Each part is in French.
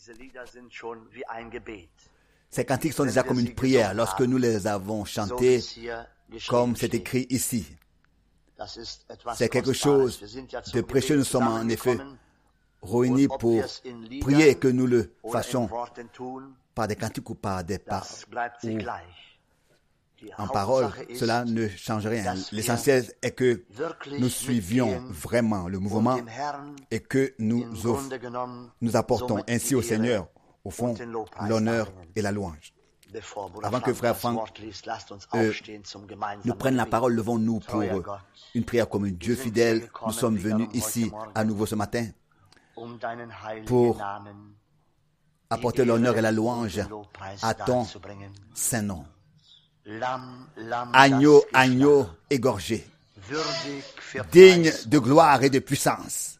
Ces cantiques sont déjà comme une prière lorsque nous les avons chantés, comme c'est écrit ici. C'est quelque chose de précieux. Nous sommes en effet réunis pour prier et que nous le fassions par des cantiques ou par des paroles. En parole, cela ne change rien. L'essentiel est que nous suivions vraiment le mouvement et que nous apportons ainsi au Seigneur, au fond, l'honneur et la louange. Avant que Frère Franck nous prenne la parole, levons-nous pour une prière comme un Dieu fidèle. Nous sommes venus ici à nouveau ce matin pour apporter l'honneur et la louange à ton saint nom. Agneau, agneau égorgé, digne de gloire et de puissance,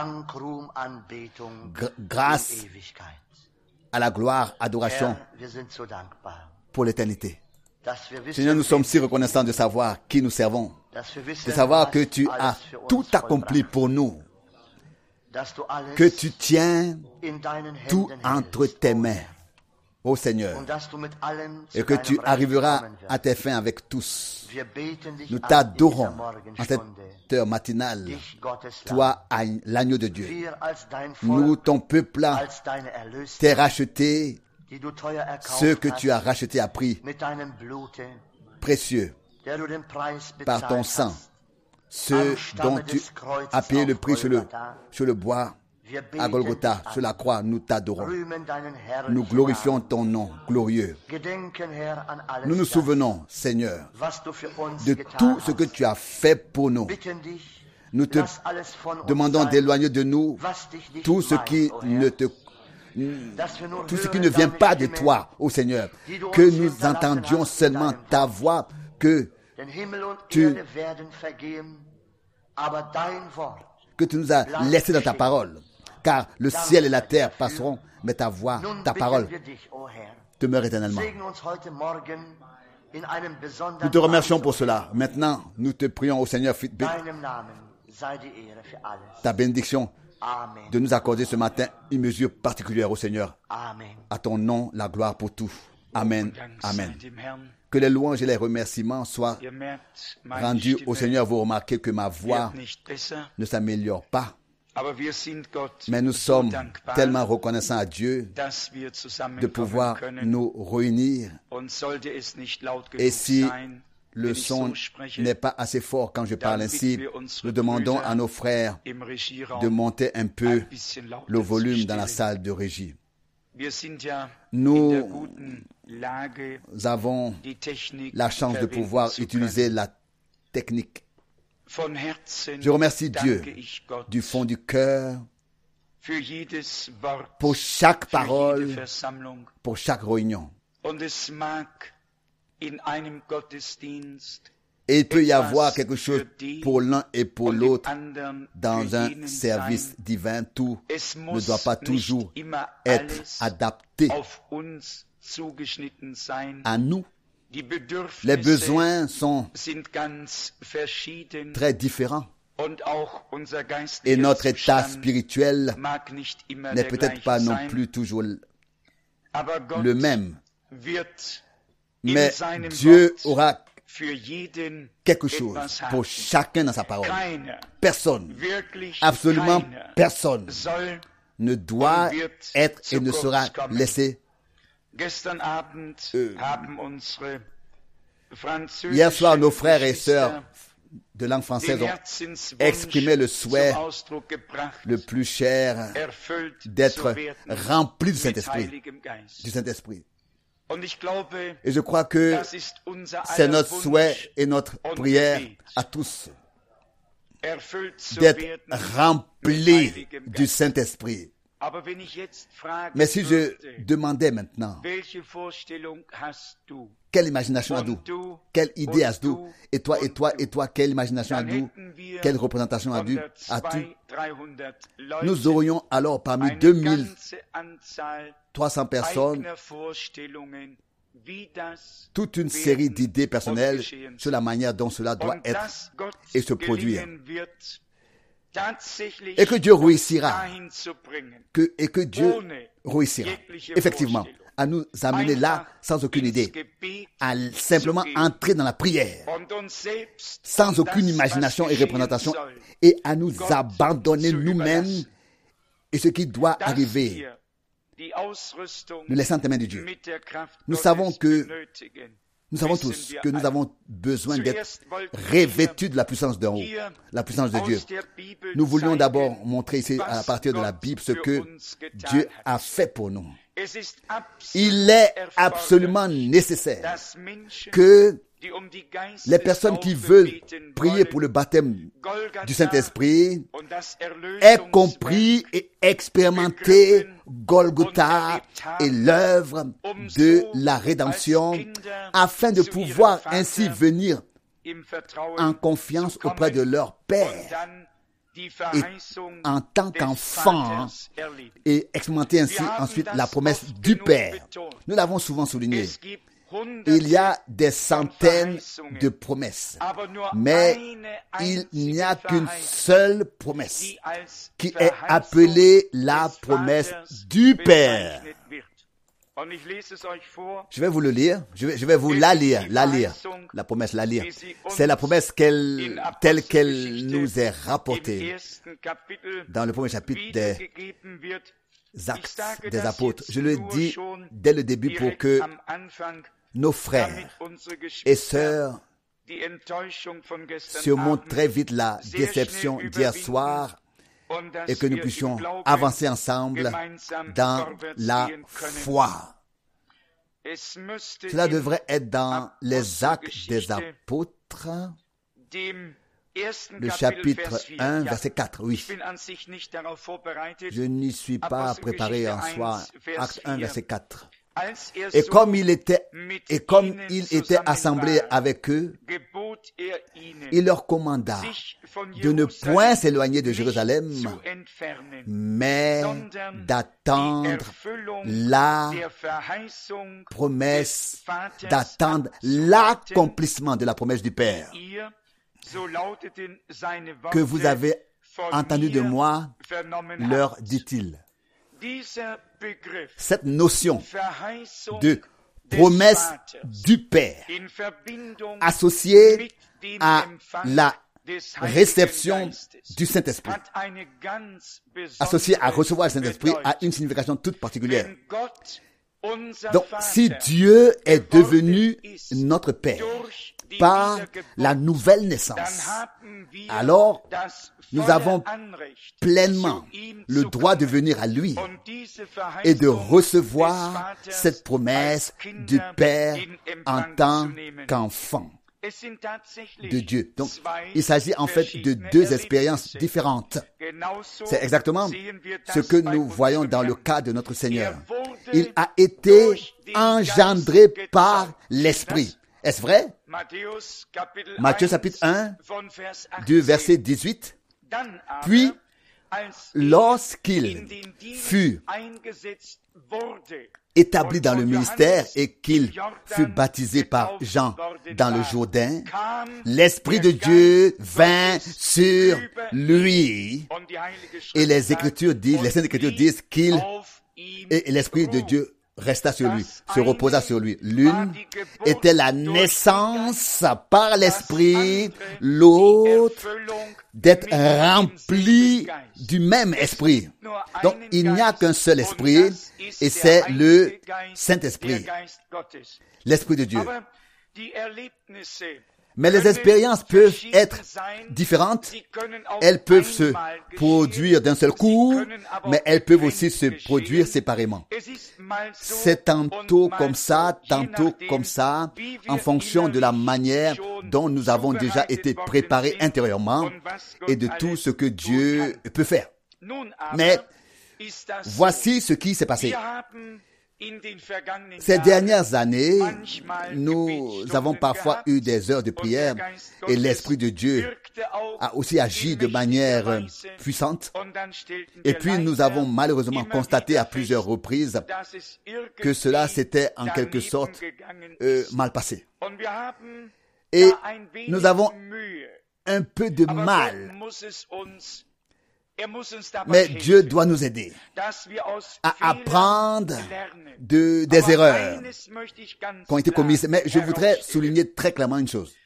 grâce à la gloire, adoration pour l'éternité. Seigneur, nous sommes si reconnaissants de savoir qui nous servons, de savoir que tu as tout accompli pour nous, que tu tiens tout entre tes mains, ô Seigneur, et que tu arriveras à tes fins avec tous. Nous t'adorons en cette heure matinale, toi, l'agneau de Dieu. Nous, ton peuple, t'es racheté, ceux que tu as rachetés à prix précieux par ton sang, ceux dont tu as payé le prix sur le bois à Golgotha, sur la croix. Nous t'adorons. Nous glorifions ton nom glorieux. Nous nous souvenons, Seigneur, de tout ce que tu as fait pour nous. Nous te demandons d'éloigner de nous tout ce qui ne vient pas de toi, ô Seigneur. Que nous entendions seulement ta voix, que tu nous as laissé dans ta parole. Car le ciel et la terre passeront, mais ta voix, ta parole demeure éternellement. Nous te remercions pour cela. Maintenant, nous te prions au Seigneur, ta bénédiction, de nous accorder ce matin une mesure particulière au Seigneur. À ton nom, la gloire pour tout. Amen. Amen. Que les louanges et les remerciements soient rendus au Seigneur. Vous remarquez que ma voix ne s'améliore pas. Mais nous sommes tellement reconnaissants à Dieu de pouvoir nous réunir. Et si le son n'est pas assez fort quand je parle ainsi, nous demandons à nos frères de monter un peu le volume dans la salle de régie. Nous avons la chance de pouvoir utiliser la technique. Je remercie Dieu du fond du cœur pour chaque parole, pour chaque réunion. Et il peut y avoir quelque chose pour l'un et pour l'autre dans un service divin. Tout ne doit pas toujours être adapté à nous. Les besoins sont très différents. Et notre état spirituel n'est peut-être pas non plus toujours le même. Mais Dieu aura quelque chose pour chacun dans sa parole. Personne, absolument personne, ne doit être et ne sera laissé. Hier soir, nos frères et sœurs de langue française ont exprimé le souhait le plus cher d'être remplis du Saint-Esprit. Et je crois que c'est notre souhait et notre prière à tous d'être remplis du Saint-Esprit. Mais si je demandais maintenant, quelle imagination as-tu? Quelle idée as-tu? Et toi, quelle imagination as-tu? Quelle représentation as-tu? Nous aurions alors parmi 2300 personnes toute une série d'idées personnelles sur la manière dont cela doit être et se produire. et que Dieu réussira, et que Dieu réussira effectivement à nous amener là sans aucune idée, à simplement entrer dans la prière, sans aucune imagination et représentation, et à nous abandonner nous-mêmes et ce qui doit arriver, nous laissons entre les mains de Dieu. Nous savons tous que nous avons besoin d'être revêtus de la puissance d'en haut, la puissance de Dieu. Nous voulions d'abord montrer ici, à partir de la Bible, ce que Dieu a fait pour nous. Il est absolument nécessaire que les personnes qui veulent prier pour le baptême du Saint-Esprit aient compris et expérimenté Golgotha et l'œuvre de la rédemption, afin de pouvoir ainsi venir en confiance auprès de leur Père et en tant qu'enfant et expérimenter ainsi ensuite la promesse du Père. Nous l'avons souvent souligné. Il y a des centaines de promesses, mais il n'y a qu'une seule promesse qui est appelée la promesse du Père. Je vais vous le lire, je vais vous la lire, la promesse, la lire. C'est la promesse telle qu'elle nous est rapportée dans le premier chapitre des Actes des Apôtres. Je le dis dès le début pour que nos frères et sœurs surmontent très vite la déception d'hier soir et que nous puissions avancer ensemble dans la foi. Cela devrait être dans les Actes des Apôtres, le chapitre 1, verset 4, oui. Je n'y suis pas préparé en soi. Acte 1, verset 4. Et comme il était assemblé avec eux, il leur commanda de ne point s'éloigner de Jérusalem, mais d'attendre la promesse, d'attendre l'accomplissement de la promesse du Père que vous avez entendu de moi, leur dit-il. Cette notion de promesse du Père associée à la réception du Saint-Esprit, associée à recevoir le Saint-Esprit, a une signification toute particulière. Donc, si Dieu est devenu notre Père par la nouvelle naissance, alors nous avons pleinement le droit de venir à lui et de recevoir cette promesse du Père en tant qu'enfant de Dieu. Donc, il s'agit en fait de deux expériences différentes. C'est exactement ce que nous voyons dans le cas de notre Seigneur. Il a été engendré par l'Esprit. Est-ce vrai? Matthieu chapitre 1, du verset 18. Puis, lorsqu'il fut établi dans le ministère et qu'il fut baptisé par Jean dans le Jourdain, l'Esprit de Dieu vint sur lui. Et les Saintes Écritures disent et l'Esprit de Dieu resta sur lui, se reposa sur lui. L'une était la naissance par l'Esprit, l'autre d'être rempli du même Esprit. Donc, il n'y a qu'un seul Esprit, et c'est le Saint-Esprit, l'Esprit de Dieu. Mais les expériences peuvent être différentes. Elles peuvent se produire d'un seul coup, mais elles peuvent aussi se produire séparément. C'est tantôt comme ça, en fonction de la manière dont nous avons déjà été préparés intérieurement et de tout ce que Dieu peut faire. Mais voici ce qui s'est passé. Ces dernières années, nous avons parfois eu des heures de prière et l'Esprit de Dieu a aussi agi de manière puissante. Et puis nous avons malheureusement constaté à plusieurs reprises que cela s'était en quelque sorte mal passé. Et nous avons un peu de mal Mais Dieu doit nous aider à apprendre des erreurs qui ont été commises. Mais je voudrais souligner très clairement une chose.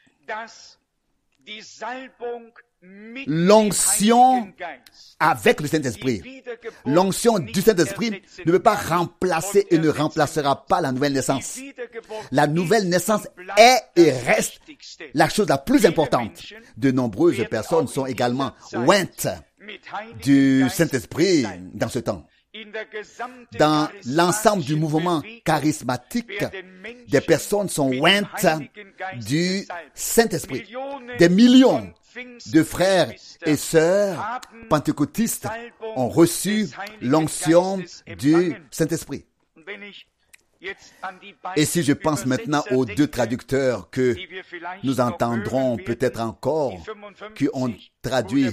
L'onction avec le Saint-Esprit, l'onction du Saint-Esprit ne peut pas remplacer et ne remplacera pas la nouvelle naissance. La nouvelle naissance est et reste la chose la plus importante. De nombreuses personnes sont également ointes du Saint-Esprit dans ce temps. Dans l'ensemble du mouvement charismatique, des personnes sont ointes du Saint-Esprit. Des millions de frères et sœurs pentecôtistes ont reçu l'onction du Saint-Esprit. Et si je pense maintenant aux deux traducteurs que nous entendrons peut-être encore, qui ont traduit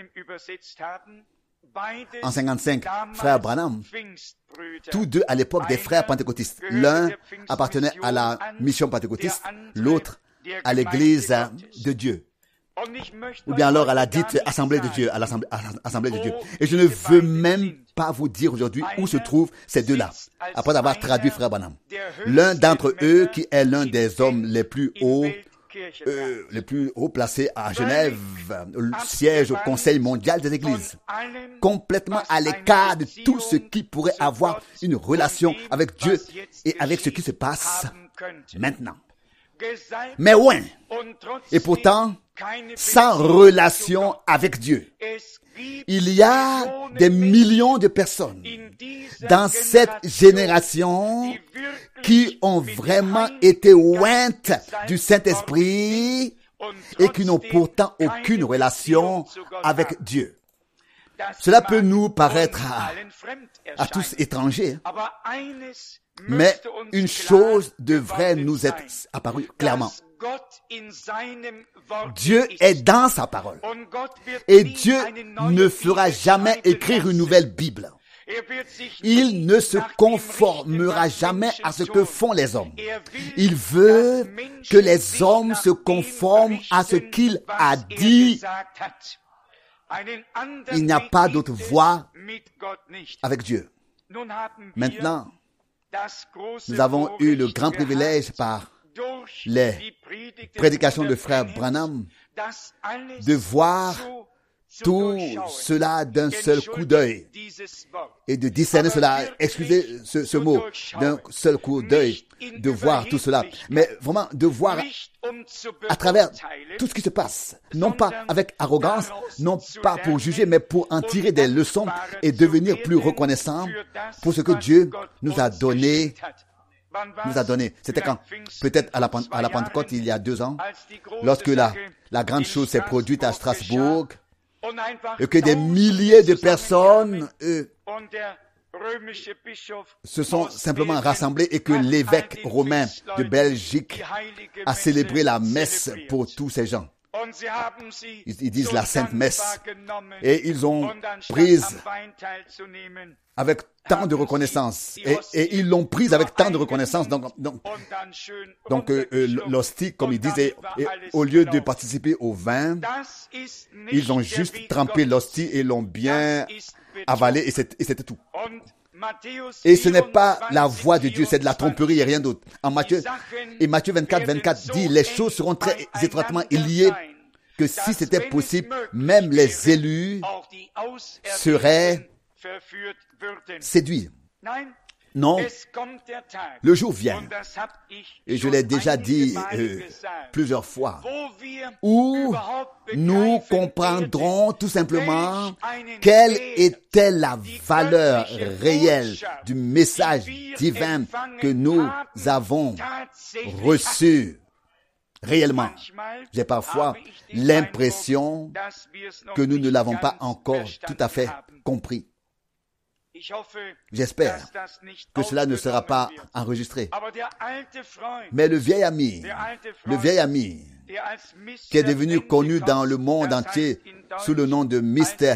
en 55, frère Branham, tous deux à l'époque des frères pentecôtistes. L'un appartenait à la mission pentecôtiste, l'autre à l'église de Dieu. Ou bien alors à la dite assemblée de Dieu, à l'assemblée de Dieu. Et je ne veux même pas vous dire aujourd'hui où se trouvent ces deux-là, après avoir traduit frère Branham. L'un d'entre eux, qui est l'un des hommes les plus hauts placés à Genève, siège au Conseil mondial des églises, complètement à l'écart de tout ce qui pourrait avoir une relation avec Dieu et avec ce qui se passe maintenant. Mais ouais, et pourtant, sans relation avec Dieu. Il y a des millions de personnes dans cette génération qui ont vraiment été ointes du Saint-Esprit et qui n'ont pourtant aucune relation avec Dieu. Cela peut nous paraître à tous étrangers, mais une chose devrait nous être apparue clairement. Dieu est dans sa parole. Et Dieu ne fera jamais écrire une nouvelle Bible. Il ne se conformera jamais à ce que font les hommes. Il veut que les hommes se conforment à ce qu'il a dit. Il n'y a pas d'autre voie avec Dieu. Maintenant, nous avons eu le grand privilège par les prédications de frère Branham de voir tout cela d'un seul coup d'œil et de discerner cela, excusez ce mot, d'un seul coup d'œil, de voir tout cela, mais vraiment de voir à travers tout ce qui se passe, non pas avec arrogance, non pas pour juger, mais pour en tirer des leçons et devenir plus reconnaissant pour ce que Dieu nous a donné. C'était quand? Peut-être à la Pentecôte, il y a 2 ans, lorsque la grande chose s'est produite à Strasbourg, et que des milliers de personnes se sont simplement rassemblés et que l'évêque romain de Belgique a célébré la messe pour tous ces gens. Ils disent la Sainte Messe. Et ils ont prise avec tant de reconnaissance. Et ils l'ont prise avec tant de reconnaissance. Donc l'hostie, comme ils disaient, au lieu de participer au vin, ils ont juste trempé l'hostie et l'ont bien avalé et c'était tout. Et ce n'est pas la voix de Dieu, c'est de la tromperie et rien d'autre. Matthieu 24 dit, les choses seront très étroitement liées, que si c'était possible, même les élus seraient séduits. Non, le jour vient, et je l'ai déjà dit plusieurs fois, où nous comprendrons tout simplement quelle était la valeur réelle du message divin que nous avons reçu réellement. J'ai parfois l'impression que nous ne l'avons pas encore tout à fait compris. J'espère que cela ne sera pas enregistré. Mais le vieil ami qui est devenu connu dans le monde entier sous le nom de Mr.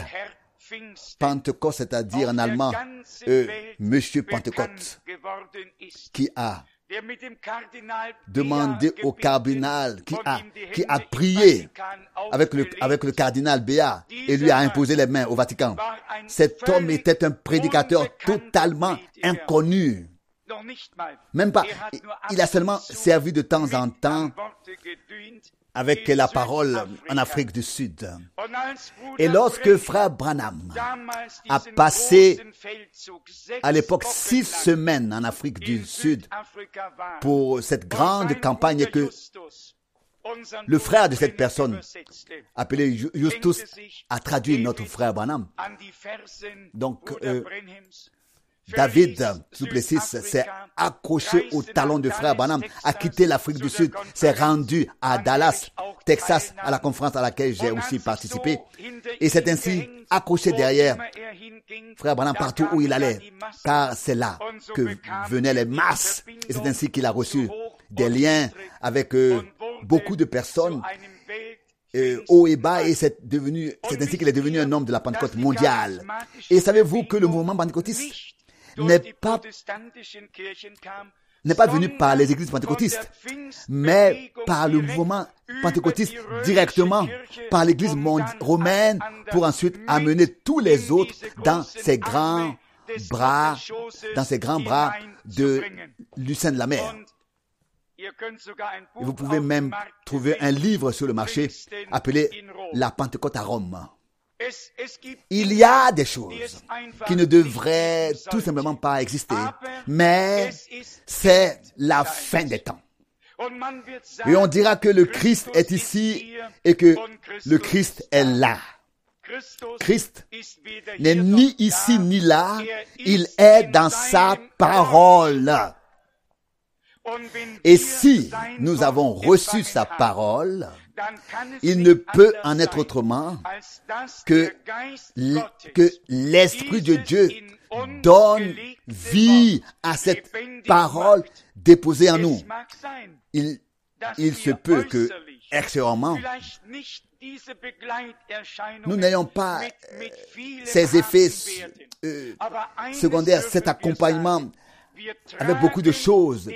Pentecost, c'est-à-dire en allemand, Monsieur Pentecôte, qui a demandé au cardinal qui a prié avec le cardinal Béat et lui a imposé les mains au Vatican. Cet homme était un prédicateur totalement inconnu. Même pas. Il a seulement servi de temps en temps avec la parole en Afrique du Sud. Et lorsque frère Branham a passé à l'époque 6 semaines en Afrique du Sud pour cette grande campagne, et que le frère de cette personne, appelé Justus, a traduit notre frère Branham. Donc, David Duplessis s'est accroché au talon du frère Branham, a quitté l'Afrique du Sud, s'est rendu à Dallas, Texas, à la conférence à laquelle j'ai aussi participé, et s'est ainsi accroché derrière frère Branham partout où il allait, car c'est là que venaient les masses, et c'est ainsi qu'il a reçu des liens avec beaucoup de personnes, haut et bas, et c'est ainsi qu'il est devenu un homme de la Pentecôte mondiale. Et savez-vous que le mouvement pentecôtiste n'est pas venu par les églises pentecôtistes, mais par le mouvement pentecôtiste directement, par l'église romaine, pour ensuite amener tous les autres dans ces grands bras de Lucien de la Mer. Et vous pouvez même trouver un livre sur le marché appelé La Pentecôte à Rome. Il y a des choses qui ne devraient tout simplement pas exister, mais c'est la fin des temps. Et on dira que le Christ est ici et que le Christ est là. Christ n'est ni ici ni là, il est dans sa parole. Et si nous avons reçu sa parole, il ne peut en être autrement que l'Esprit de Dieu donne vie à cette parole déposée en nous. Il se peut que, extérieurement, nous n'ayons pas ces effets secondaires, cet accompagnement avec beaucoup de choses,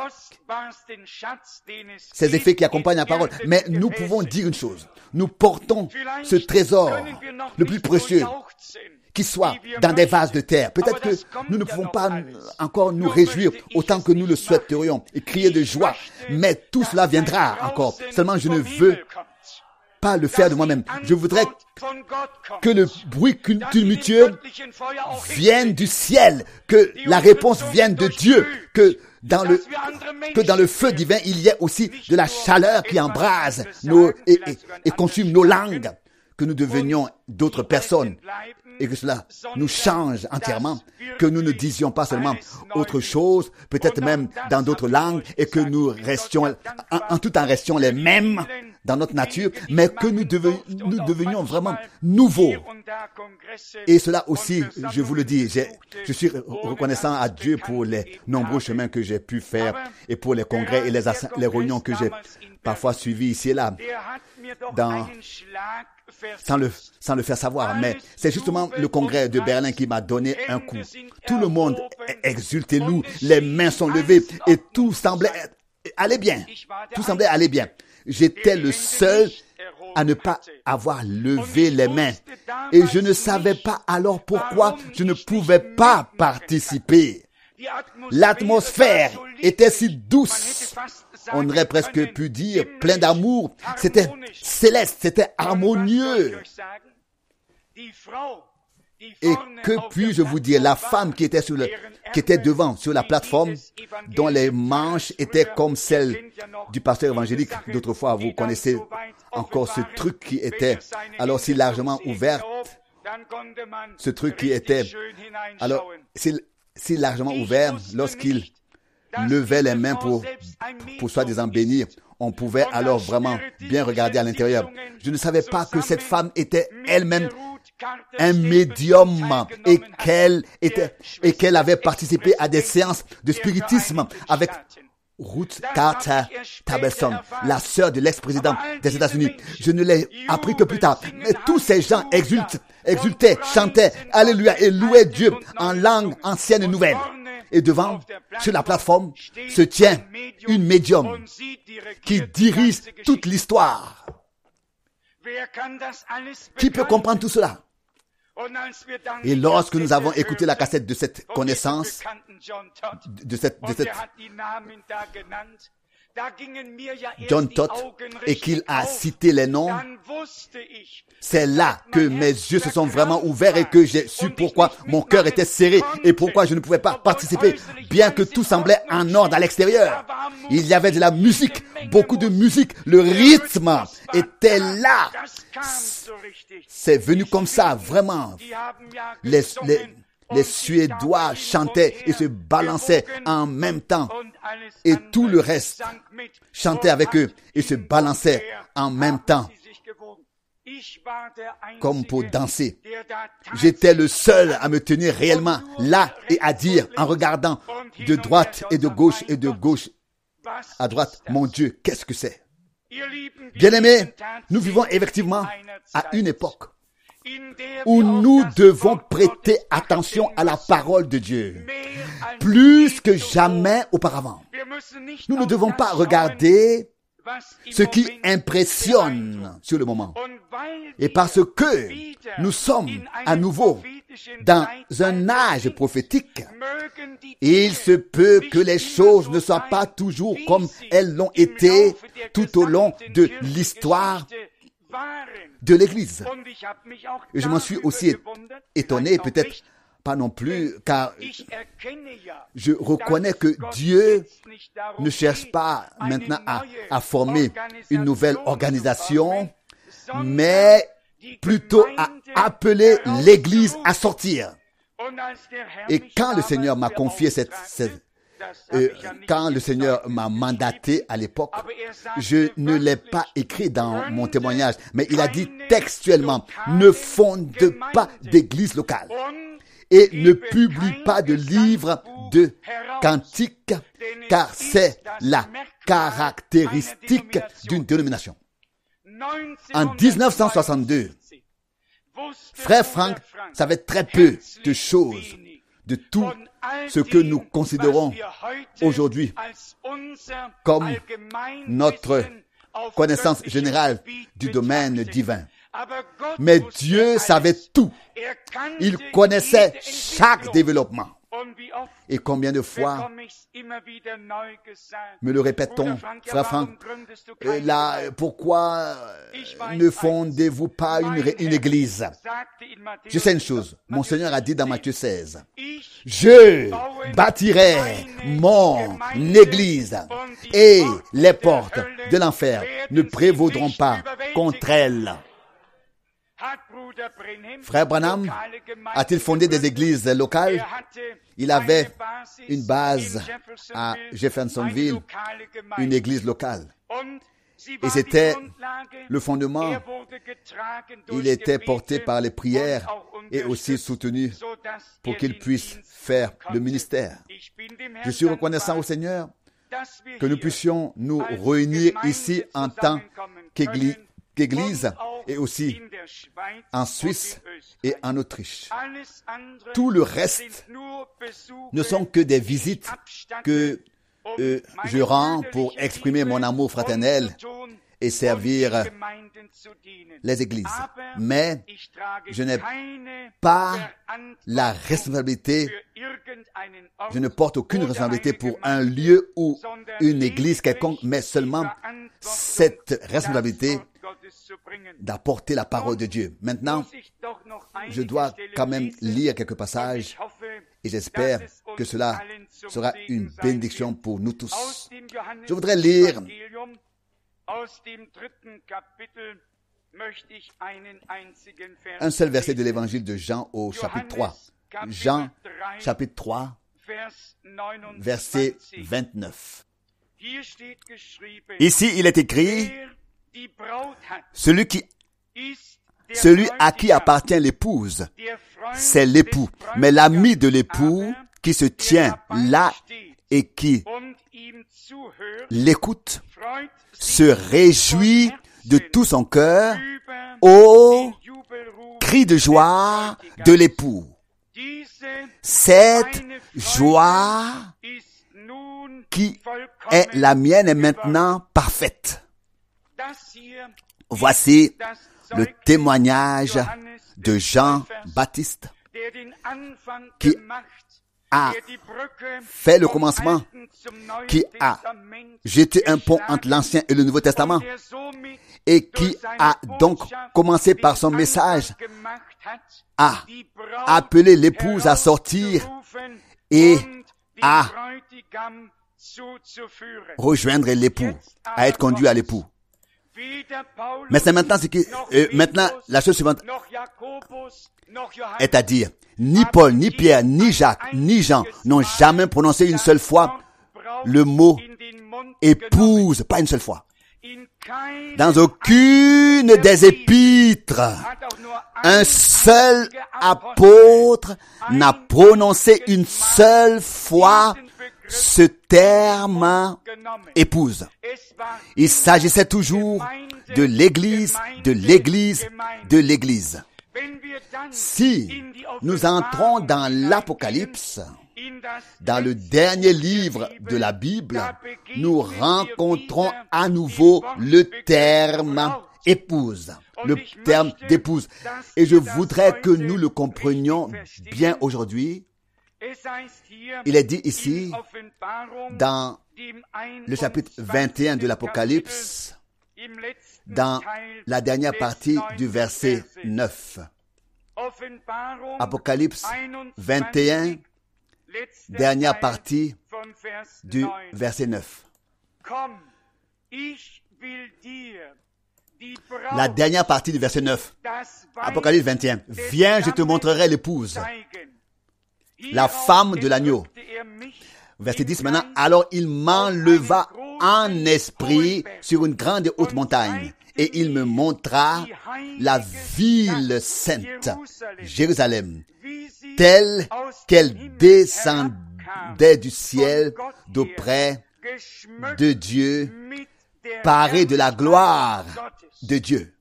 ces effets qui accompagnent la parole. Mais nous pouvons dire une chose, nous portons ce trésor le plus précieux qui soit dans des vases de terre. Peut-être que nous ne pouvons pas encore nous réjouir autant que nous le souhaiterions et crier de joie, mais tout cela viendra encore. Seulement je ne veux pas le faire de moi-même. Je voudrais que le bruit tumultueux vienne du ciel, que la réponse vienne de Dieu, que dans le feu divin, il y ait aussi de la chaleur qui embrase et consume nos langues, que nous devenions d'autres personnes et que cela nous change entièrement, que nous ne disions pas seulement autre chose, peut-être même dans d'autres langues, et que nous restions, en tout en restions les mêmes dans notre nature, mais que nous devenions vraiment nouveaux. Et cela aussi, je vous le dis, je suis reconnaissant à Dieu pour les nombreux chemins que j'ai pu faire et pour les congrès et les réunions que j'ai parfois suivies ici et là, sans le faire savoir. Mais c'est justement le congrès de Berlin qui m'a donné un coup. Tout le monde exulte et loue, les mains sont levées et tout semblait aller bien. Tout semblait aller bien. J'étais le seul à ne pas avoir levé les mains. Et je ne savais pas alors pourquoi je ne pouvais pas participer. L'atmosphère était si douce. On aurait presque pu dire plein d'amour. C'était céleste, c'était harmonieux. Et que puis-je vous dire, la femme qui était devant sur la plateforme, dont les manches étaient comme celles du pasteur évangélique d'autrefois, vous connaissez encore ce truc qui était alors si largement ouvert, ce truc qui était alors si largement ouvert lorsqu'il levait les mains pour soi-disant bénir. On pouvait alors vraiment bien regarder à l'intérieur. Je ne savais pas que cette femme était elle-même un médium et qu'elle avait participé à des séances de spiritisme avec Ruth Carter Tableson, la sœur de l'ex-président des États-Unis. Je ne l'ai appris que plus tard. Mais tous ces gens exultaient, chantaient, alléluia, et louaient Dieu en langue ancienne et nouvelle. Et devant, sur la plateforme, se tient une médium qui dirige toute l'histoire. Qui peut comprendre tout cela? Et lorsque nous avons écouté la cassette de cette connaissance, de cette John Todd, et qu'il a cité les noms, c'est là que mes yeux se sont vraiment ouverts et que j'ai su pourquoi mon cœur était serré et pourquoi je ne pouvais pas participer, bien que tout semblait en ordre à l'extérieur. Il y avait de la musique, beaucoup de musique, le rythme était là. C'est venu comme ça, vraiment. Les Suédois chantaient et se balançaient en même temps. Et tout le reste chantait avec eux et se balançait en même temps. Comme pour danser. J'étais le seul à me tenir réellement là et à dire, en regardant de droite et de gauche à droite, mon Dieu, qu'est-ce que c'est? Bien-aimés, nous vivons effectivement à une époque où nous devons prêter attention à la parole de Dieu, plus que jamais auparavant. Nous ne devons pas regarder ce qui impressionne sur le moment. Et parce que nous sommes à nouveau dans un âge prophétique, il se peut que les choses ne soient pas toujours comme elles l'ont été tout au long de l'histoire de l'Église. Et je m'en suis aussi étonné, peut-être pas non plus, car je reconnais que Dieu ne cherche pas maintenant à former une nouvelle organisation, mais plutôt à appeler l'Église à sortir. Et quand le Seigneur m'a confié quand le Seigneur m'a mandaté à l'époque, je ne l'ai pas écrit dans mon témoignage, mais il a dit textuellement, ne fonde pas d'église locale et ne publie pas de livres de cantiques, car c'est la caractéristique d'une dénomination. En 1962, Frère Frank savait très peu de choses, de tout ce que nous considérons aujourd'hui comme notre connaissance générale du domaine divin. Mais Dieu savait tout. Il connaissait chaque développement. Et combien de fois me le répétons, Frère Franck, là, pourquoi ne fondez-vous pas une église? Je sais une chose, mon Seigneur a dit dans Matthieu 16, je bâtirai mon église et les portes de l'enfer ne prévaudront pas contre elle. Frère Branham a-t-il fondé des églises locales? Il avait une base à Jeffersonville, une église locale. Et c'était le fondement. Il était porté par les prières et aussi soutenu pour qu'il puisse faire le ministère. Je suis reconnaissant au Seigneur que nous puissions nous réunir ici en tant qu'église et aussi en Suisse et en Autriche. Tout le reste ne sont que des visites que je rends pour exprimer mon amour fraternel et servir les églises. Mais je n'ai pas la responsabilité, je ne porte aucune responsabilité pour un lieu ou une église quelconque, mais seulement cette responsabilité d'apporter la parole de Dieu. Maintenant, je dois quand même lire quelques passages et j'espère que cela sera une bénédiction pour nous tous. Je voudrais lire un seul verset de l'évangile de Jean au chapitre 3. Jean, chapitre 3, verset 29. Ici, il est écrit, celui à qui appartient l'épouse, c'est l'époux. Mais l'ami de l'époux qui se tient là et qui l'écoute se réjouit de tout son cœur au cri de joie de l'époux. Cette joie qui est la mienne est maintenant parfaite. Voici le témoignage de Jean-Baptiste qui a fait le commencement, qui a jeté un pont entre l'Ancien et le Nouveau Testament et qui a donc commencé par son message à appeler l'épouse à sortir et à rejoindre l'époux, à être conduit à l'époux. Mais c'est maintenant maintenant la chose suivante est à dire, ni Paul, ni Pierre, ni Jacques, ni Jean n'ont jamais prononcé une seule fois le mot épouse, pas une seule fois. Dans aucune des épîtres, un seul apôtre n'a prononcé une seule fois ce terme épouse. Il s'agissait toujours de l'Église, de l'Église, de l'Église. Si nous entrons dans l'Apocalypse, dans le dernier livre de la Bible, nous rencontrons à nouveau le terme épouse, le terme d'épouse. Et je voudrais que nous le comprenions bien aujourd'hui. Il est dit ici, dans le chapitre 21 de l'Apocalypse, dans la dernière partie du verset 9. Apocalypse 21, dernière partie du verset 9. La dernière partie du verset 9. Apocalypse 21. Viens, je te montrerai l'épouse, la femme de l'agneau. Verset 10 maintenant. Alors il m'enleva en esprit sur une grande et haute montagne, et il me montra la ville sainte, Jérusalem, telle qu'elle descendait du ciel d'auprès de Dieu, parée de la gloire de Dieu.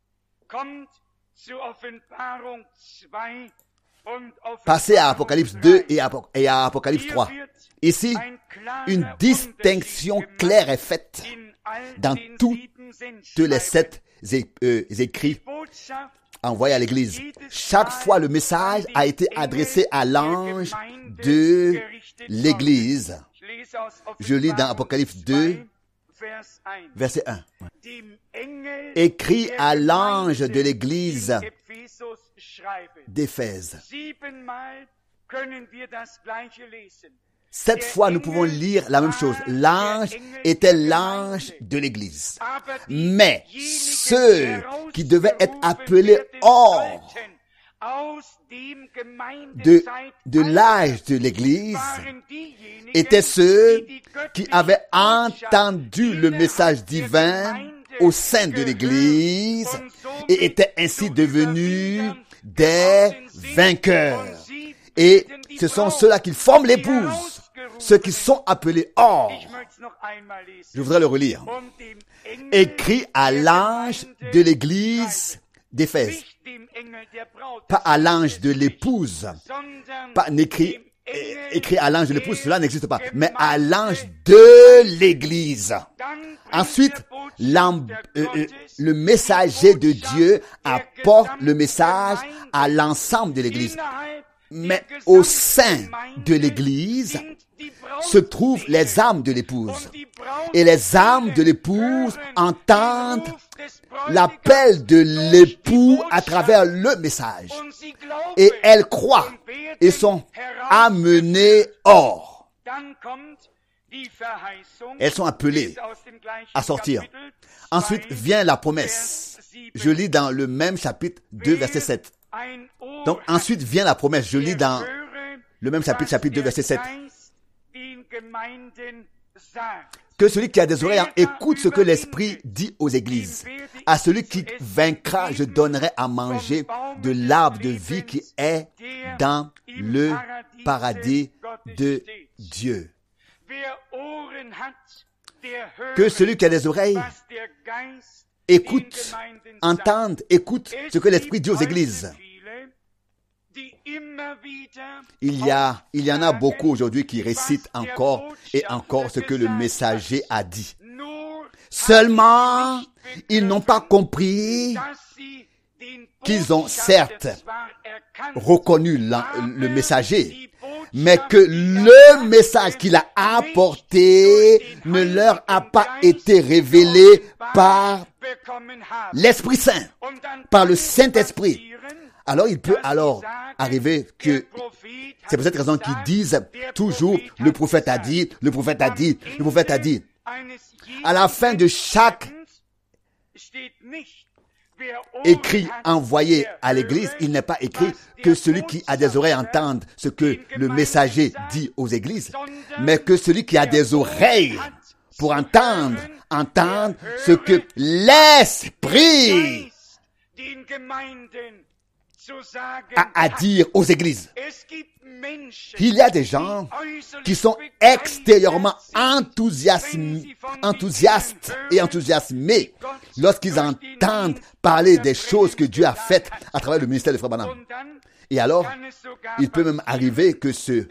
Passez à Apocalypse 2 et à Apocalypse 3. Ici, une distinction claire est faite dans toutes les 7 écrits envoyés à l'Église. Chaque fois, le message a été adressé à l'ange de l'Église. Je lis dans Apocalypse 2, verset 1. Écrit à l'ange de l'Église d'Éphèse. 7 fois, nous pouvons lire la même chose. L'ange était l'ange de l'Église. Mais ceux qui devaient être appelés hors de l'âge de l'Église étaient ceux qui avaient entendu le message divin au sein de l'Église et étaient ainsi devenus des vainqueurs. Et ce sont ceux-là qui forment l'épouse, ceux qui sont appelés hors. Je voudrais le relire. Écrit à l'ange de l'église d'Éphèse. Pas à l'ange de l'épouse. Pas écrit à l'ange de l'épouse, cela n'existe pas. Mais à l'ange de l'église. Ensuite, le messager de Dieu apporte le message à l'ensemble de l'église. Mais au sein de l'église se trouvent les âmes de l'épouse. Et les âmes de l'épouse entendent l'appel de l'époux à travers le message. Et elles croient et sont amenées hors. Elles sont appelées à sortir. Ensuite vient la promesse. Je lis dans le même chapitre 2, verset 7. Donc ensuite vient la promesse. Je lis dans le même chapitre 2, verset 7. Que celui qui a des oreilles écoute ce que l'Esprit dit aux églises. À celui qui vaincra, je donnerai à manger de l'arbre de vie qui est dans le paradis de Dieu. Que celui qui a des oreilles écoute ce que l'Esprit dit aux églises. Il y en a beaucoup aujourd'hui qui récitent encore et encore ce que le messager a dit. Seulement, ils n'ont pas compris qu'ils ont certes reconnu le messager, mais que le message qu'il a apporté ne leur a pas été révélé par l'Esprit Saint, par le Saint-Esprit. Alors il peut arriver que c'est pour cette raison qu'ils disent toujours le prophète a dit, le prophète a dit, le prophète a dit. À la fin de chaque écrit envoyé à l'église, il n'est pas écrit que celui qui a des oreilles entende ce que le messager dit aux églises, mais que celui qui a des oreilles pour entendre ce que l'Esprit a à dire aux églises. Il y a des gens qui sont extérieurement enthousiastes et enthousiasmés lorsqu'ils entendent parler des choses que Dieu a faites à travers le ministère de Frère Branham. Et alors, il peut même arriver que se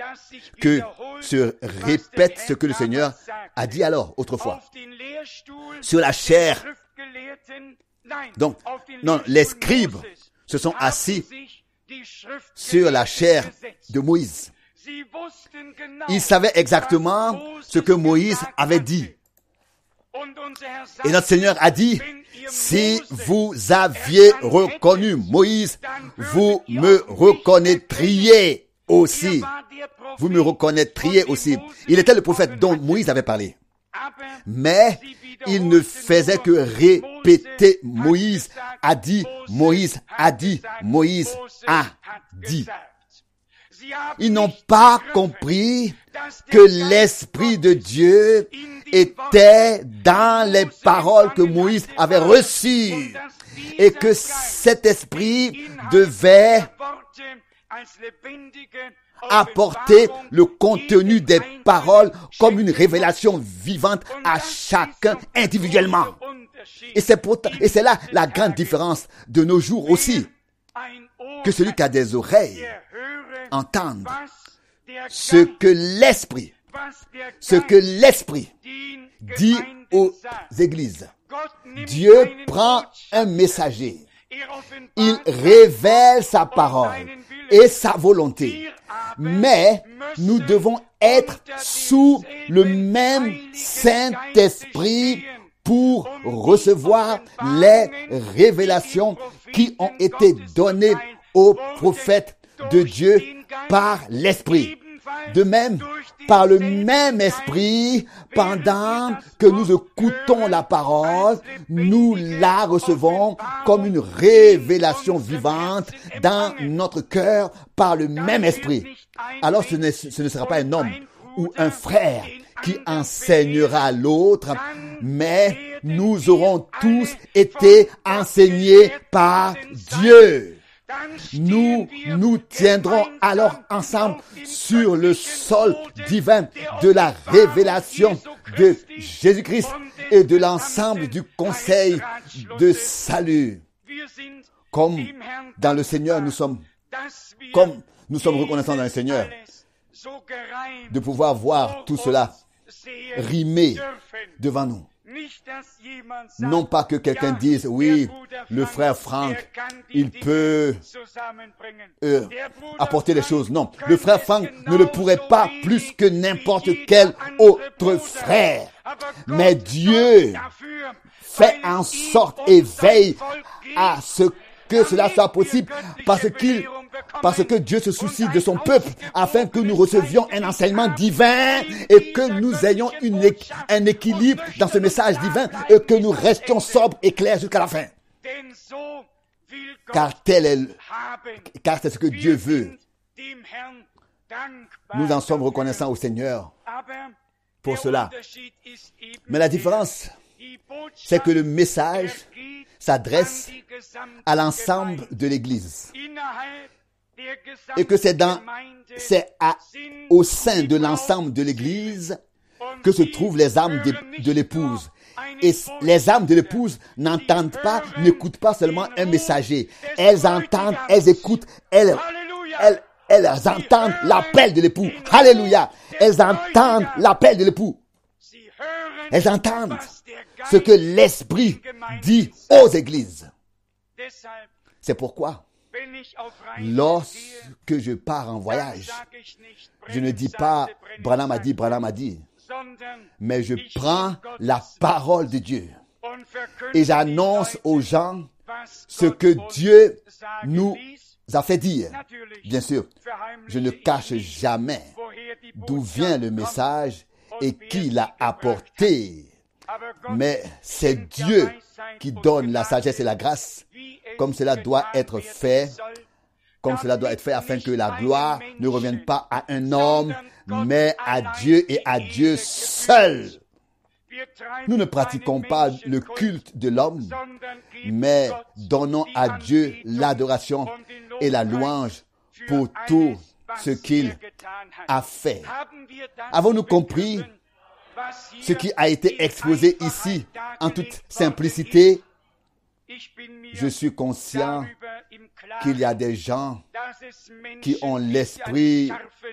répète ce que le Seigneur a dit alors, autrefois. Sur la chair. Donc, non, les scribes se sont assis sur la chair de Moïse. Ils savaient exactement ce que Moïse avait dit. Et notre Seigneur a dit, si vous aviez reconnu Moïse, vous me reconnaîtriez aussi. Vous me reconnaîtriez aussi. Il était le prophète dont Moïse avait parlé. Mais il ne faisait que répéter Moïse a dit, Moïse a dit, Moïse a dit. Ils n'ont pas compris que l'Esprit de Dieu était dans les paroles que Moïse avait reçues et que cet Esprit devait apporter le contenu des paroles comme une révélation vivante à chacun individuellement. Et c'est là la grande différence de nos jours aussi. Que celui qui a des oreilles entende ce que l'Esprit dit aux églises. Dieu prend un messager. Il révèle sa parole et sa volonté. Mais nous devons être sous le même Saint-Esprit pour recevoir les révélations qui ont été données aux prophètes de Dieu par l'Esprit. De même, par le même Esprit, pendant que nous écoutons la parole, nous la recevons comme une révélation vivante dans notre cœur par le même Esprit. Alors ce ne sera pas un homme ou un frère qui enseignera à l'autre, mais nous aurons tous été enseignés par Dieu. Nous nous tiendrons alors ensemble sur le sol divin de la révélation de Jésus-Christ et de l'ensemble du conseil de salut. Comme dans le Seigneur, nous sommes reconnaissants dans le Seigneur de pouvoir voir tout cela rimer devant nous. Non pas que quelqu'un dise, oui, le frère Franck, il peut apporter les choses. Non, le frère Franck ne le pourrait pas plus que n'importe quel autre frère. Mais Dieu fait en sorte et veille à ce que cela soit possible parce que Dieu se soucie de son peuple afin que nous recevions un enseignement divin et que nous ayons un équilibre dans ce message divin et que nous restions sobres et clairs jusqu'à la fin. Car c'est ce que Dieu veut. Nous en sommes reconnaissants au Seigneur pour cela. Mais la différence, c'est que le message s'adresse à l'ensemble de l'Église. Et que c'est au sein de l'ensemble de l'Église que se trouvent les âmes de l'épouse. Et les âmes de l'épouse n'écoutent pas seulement un messager. Elles entendent, elles écoutent, elles elles entendent l'appel de l'époux. Alléluia. Elles entendent l'appel de l'époux. Elles entendent ce que l'Esprit dit aux églises. C'est pourquoi, lorsque je pars en voyage, je ne dis pas « Branham a dit », mais je prends la parole de Dieu et j'annonce aux gens ce que Dieu nous a fait dire. Bien sûr, je ne cache jamais d'où vient le message et qui l'a apporté. Mais c'est Dieu qui donne la sagesse et la grâce, comme cela doit être fait, afin que la gloire ne revienne pas à un homme, mais à Dieu et à Dieu seul. Nous ne pratiquons pas le culte de l'homme, mais donnons à Dieu l'adoration et la louange pour tout ce qu'il a fait. Avons-nous compris ce qui a été exposé ici en toute simplicité? Je suis conscient qu'il y a des gens qui ont l'esprit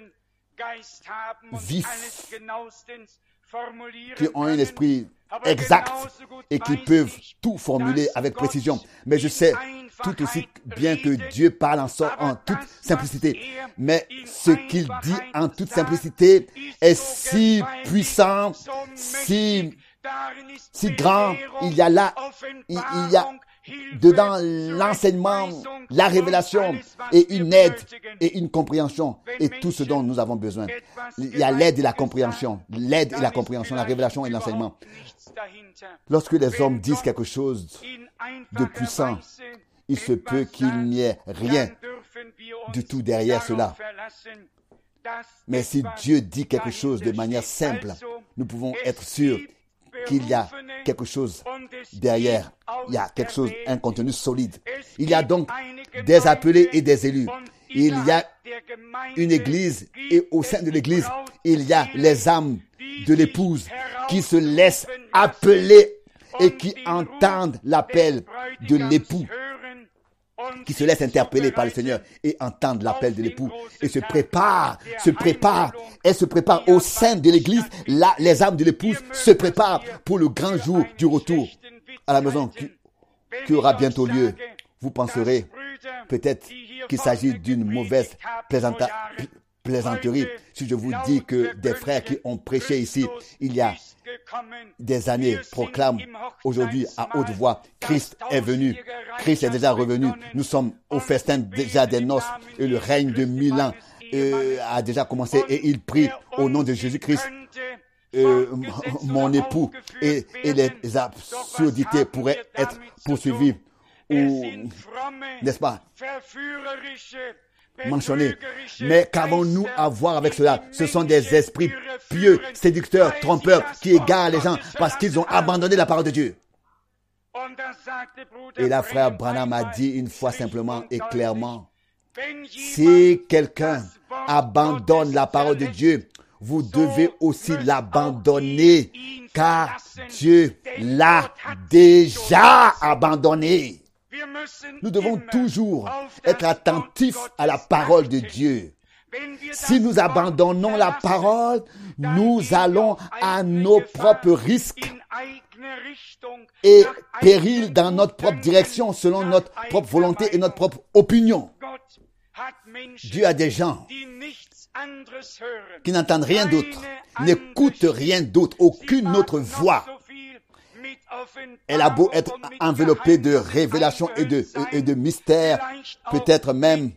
vif, qui ont un esprit exact et qui peuvent tout formuler avec précision. Mais je sais tout aussi bien que Dieu parle en toute simplicité. Mais ce qu'il dit en toute simplicité est si puissant, si grand. Il y a dedans l'enseignement, la révélation et une aide et une compréhension et tout ce dont nous avons besoin. Il y a l'aide et la compréhension, la révélation et l'enseignement. Lorsque les hommes disent quelque chose de puissant, il se peut qu'il n'y ait rien du tout derrière cela. Mais si Dieu dit quelque chose de manière simple, nous pouvons être sûrs qu'il y a quelque chose derrière. Il y a quelque chose, un contenu solide. Il y a donc des appelés et des élus. Il y a une église et au sein de l'église, il y a les âmes de l'épouse qui se laissent appeler et qui entendent l'appel de l'époux, qui se laissent interpeller par le Seigneur et entendent l'appel de l'époux et se préparent. Elles se préparent au sein de l'église. Là, les âmes de l'épouse se préparent pour le grand jour du retour à la maison qui aura bientôt lieu. Vous penserez peut-être qu'il s'agit d'une mauvaise plaisanterie si je vous dis que des frères qui ont prêché ici il y a des années proclament aujourd'hui à haute voix: Christ est venu, Christ est déjà revenu, nous sommes au festin déjà des noces et le règne de 1000 ans a déjà commencé et il prie au nom de Jésus-Christ. Mon époux et les absurdités pourraient être poursuivies ou, n'est-ce pas, mentionné. Mais qu'avons-nous à voir avec cela? Ce sont des esprits pieux, séducteurs, trompeurs, qui égarent les gens parce qu'ils ont abandonné la parole de Dieu. Et la frère Branham a dit une fois simplement et clairement: si quelqu'un abandonne la parole de Dieu, vous devez aussi l'abandonner, car Dieu l'a déjà abandonné. Nous devons toujours être attentifs à la parole de Dieu. Si nous abandonnons la parole, nous allons à nos propres risques et périls dans notre propre direction, selon notre propre volonté et notre propre opinion. Dieu a des gens qui n'entendent rien d'autre, n'écoutent rien d'autre, aucune autre voix. Elle a beau être enveloppée de révélations et de mystères, peut-être même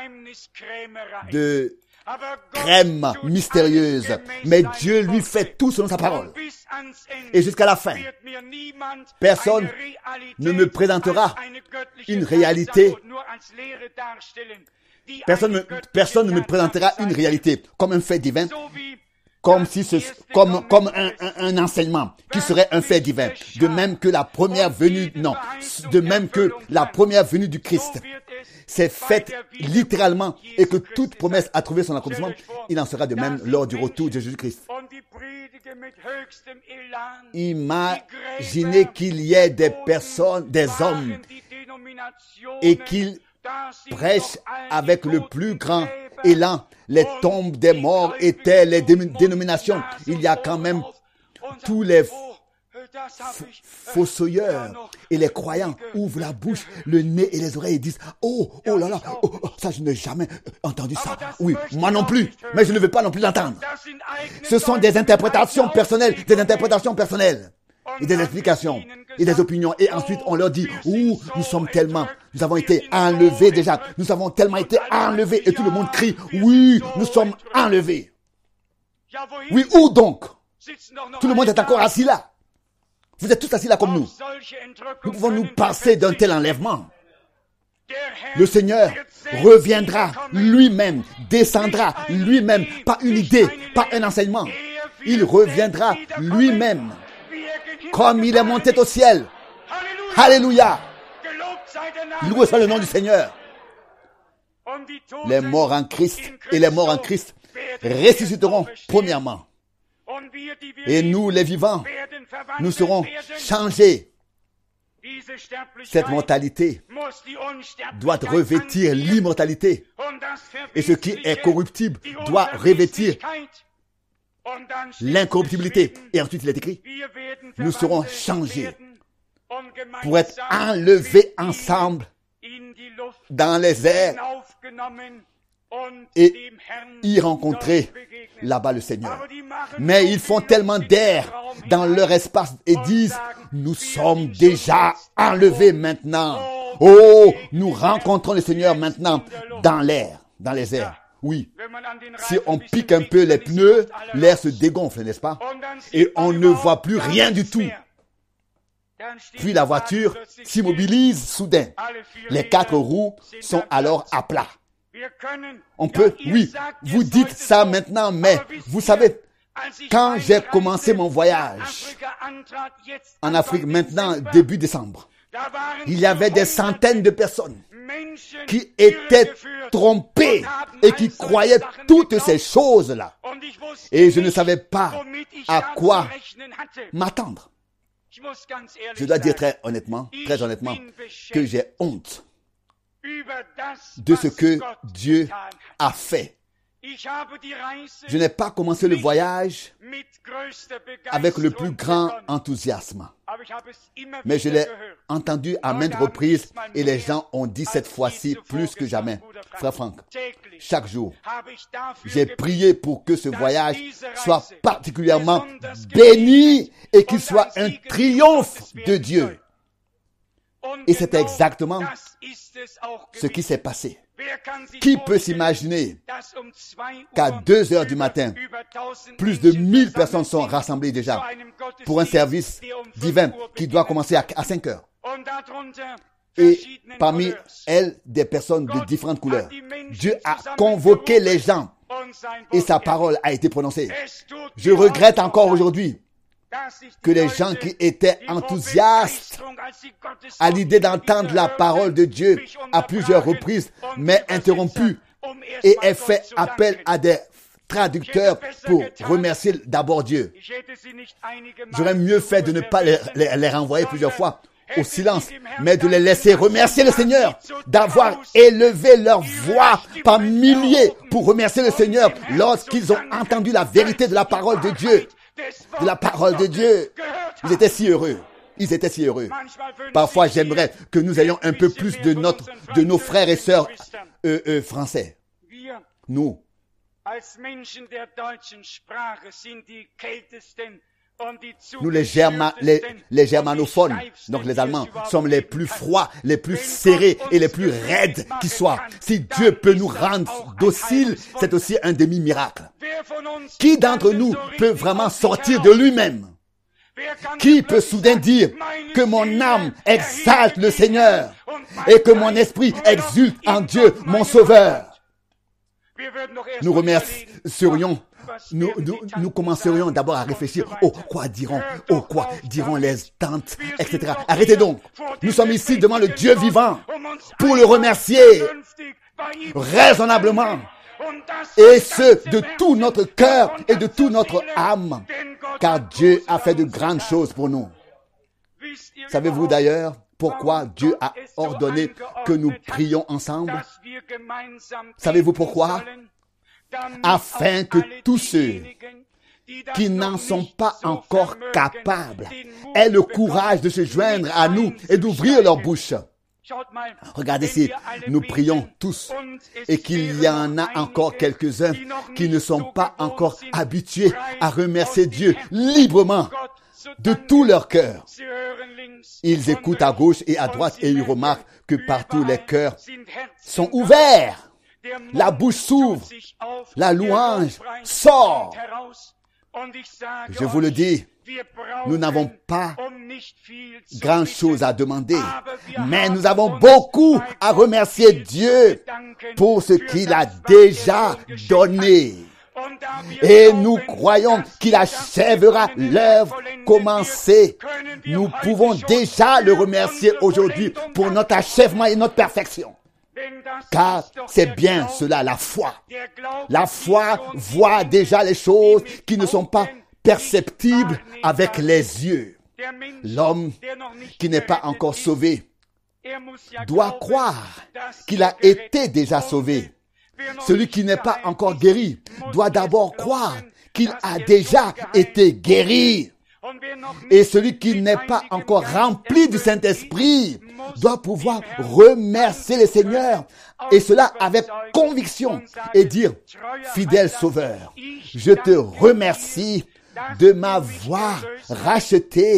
de crème mystérieuse, mais Dieu lui fait tout selon sa parole. Et jusqu'à la fin, personne ne me présentera une réalité. Personne ne me présentera une réalité comme un fait divin, comme un enseignement qui serait un fait divin. De même que la première venue du Christ s'est faite littéralement et que toute promesse a trouvé son accomplissement, il en sera de même lors du retour de Jésus-Christ. Imaginez qu'il y ait des personnes, des hommes, et qu'ils prêche avec le plus grand élan. Les tombes des morts étaient les dénominations. Il y a quand même tous les fossoyeurs et les croyants ouvrent la bouche, le nez et les oreilles et disent « Oh là là, ça je n'ai jamais entendu ça. » Oui, moi non plus, mais je ne veux pas non plus l'entendre. Ce sont des interprétations personnelles, et des explications et des opinions. Et ensuite on leur dit « nous avons été enlevés déjà, nous avons tellement été enlevés. » Et tout le monde crie « Oui, nous sommes enlevés. » Oui, où donc? Tout le monde est encore assis là. Vous êtes tous assis là comme nous. Nous pouvons nous passer d'un tel enlèvement. Le Seigneur reviendra lui-même, descendra lui-même, pas une idée, pas un enseignement. Il reviendra lui-même, comme il est monté au ciel. Alléluia. Loué soit le nom du Seigneur. Les morts en Christ et les morts en Christ ressusciteront premièrement. Et nous, les vivants, nous serons changés. Cette mortalité doit revêtir l'immortalité. Et ce qui est corruptible doit revêtir l'incorruptibilité. Et ensuite, il est écrit, nous serons changés pour être enlevés ensemble dans les airs et y rencontrer là-bas le Seigneur. Mais ils font tellement d'air dans leur espace et disent, nous sommes déjà enlevés maintenant. Oh, nous rencontrons le Seigneur maintenant dans l'air, dans les airs. Oui, si on pique un peu les pneus, l'air se dégonfle, n'est-ce pas? Et on ne voit plus rien du tout. Puis la voiture s'immobilise soudain. Les 4 roues sont alors à plat. On peut, oui, vous dites ça maintenant, mais vous savez, quand j'ai commencé mon voyage en Afrique, maintenant, début décembre, il y avait des centaines de personnes qui étaient trompées et qui croyaient toutes ces choses-là. Et je ne savais pas à quoi m'attendre. Je dois dire très honnêtement, que j'ai honte de ce que Dieu a fait. Je n'ai pas commencé le voyage avec le plus grand enthousiasme. Mais je l'ai entendu à maintes reprises et les gens ont dit cette fois-ci plus que jamais. Frère Franck, chaque jour, j'ai prié pour que ce voyage soit particulièrement béni et qu'il soit un triomphe de Dieu. Et c'est exactement ce qui s'est passé. Qui peut s'imaginer qu'à 2 heures du matin, plus de 1000 personnes sont rassemblées déjà pour un service divin qui doit commencer à 5 heures. Et parmi elles, des personnes de différentes couleurs. Dieu a convoqué les gens et sa parole a été prononcée. Je regrette encore aujourd'hui que les gens qui étaient enthousiastes à l'idée d'entendre la parole de Dieu à plusieurs reprises, mais interrompus et aient fait appel à des traducteurs pour remercier d'abord Dieu. J'aurais mieux fait de ne pas les renvoyer plusieurs fois au silence, mais de les laisser remercier le Seigneur, d'avoir élevé leur voix par milliers pour remercier le Seigneur lorsqu'ils ont entendu la vérité de la parole de Dieu. De la parole de Dieu. Ils étaient si heureux. Parfois, j'aimerais que nous ayons un peu plus de nos frères et sœurs français. Nous, les germanophones, donc les Allemands, sommes les plus froids, les plus serrés et les plus raides qui soient. Si Dieu peut nous rendre dociles, c'est aussi un demi-miracle. Qui d'entre nous peut vraiment sortir de lui-même? Qui peut soudain dire que mon âme exalte le Seigneur et que mon esprit exulte en Dieu, mon Sauveur? Nous remercierions. Nous commencerions d'abord à réfléchir, quoi diront les tantes, etc. Arrêtez donc. Nous sommes ici devant le Dieu vivant pour le remercier raisonnablement. Et ce, de tout notre cœur et de toute notre âme. Car Dieu a fait de grandes choses pour nous. Savez-vous d'ailleurs, pourquoi Dieu a ordonné que nous prions ensemble? Savez-vous pourquoi? Afin que tous ceux qui n'en sont pas encore capables aient le courage de se joindre à nous et d'ouvrir leur bouche. Regardez si nous prions tous et qu'il y en a encore quelques-uns qui ne sont pas encore habitués à remercier Dieu librement de tout leur cœur. Ils écoutent à gauche et à droite et ils remarquent que partout les cœurs sont ouverts. La bouche s'ouvre, la louange sort. Je vous le dis, nous n'avons pas grand-chose à demander, mais nous avons beaucoup à remercier Dieu pour ce qu'il a déjà donné. Et nous croyons qu'il achèvera l'œuvre commencée. Nous pouvons déjà le remercier aujourd'hui pour notre achèvement et notre perfection. Car c'est bien cela, la foi. La foi voit déjà les choses qui ne sont pas perceptibles avec les yeux. L'homme qui n'est pas encore sauvé doit croire qu'il a été déjà sauvé. Celui qui n'est pas encore guéri doit d'abord croire qu'il a déjà été guéri. Et celui qui n'est pas encore rempli du Saint-Esprit doit pouvoir remercier le Seigneur, et cela avec conviction, et dire: fidèle Sauveur, je te remercie de m'avoir racheté,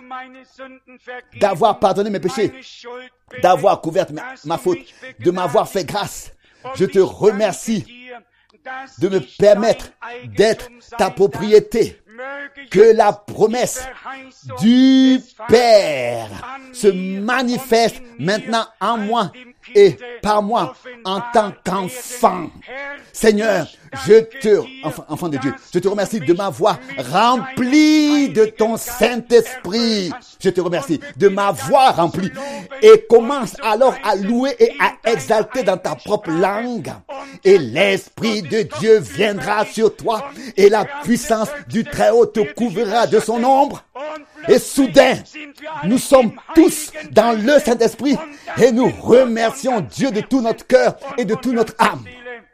d'avoir pardonné mes péchés, d'avoir couvert ma faute, de m'avoir fait grâce. Je te remercie de me permettre d'être ta propriété. Que la promesse du Père se manifeste maintenant en moi et par moi en tant qu'enfant. Seigneur, enfant de Dieu, je te remercie de m'avoir rempli de ton Saint-Esprit. Je te remercie de m'avoir rempli. Et commence alors à louer et à exalter dans ta propre langue. Et l'Esprit de Dieu viendra sur toi et la puissance du Très-Haut te couvrira de son ombre. Et soudain, nous sommes tous dans le Saint-Esprit et nous remercions Dieu de tout notre cœur et de toute notre âme.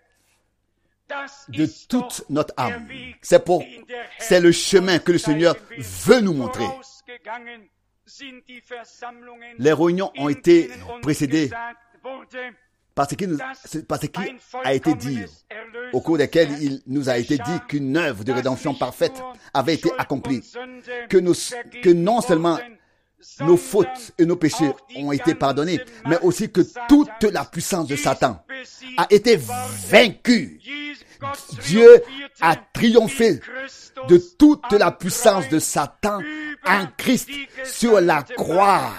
De toute notre âme. C'est le chemin que le Seigneur veut nous montrer. Les réunions ont été précédées par ce qui a été dit, au cours desquels il nous a été dit qu'une œuvre de rédemption parfaite avait été accomplie, que non seulement nos fautes et nos péchés ont été pardonnés, mais aussi que toute la puissance de Satan a été vaincue. Dieu a triomphé de toute la puissance de Satan en Christ sur la croix.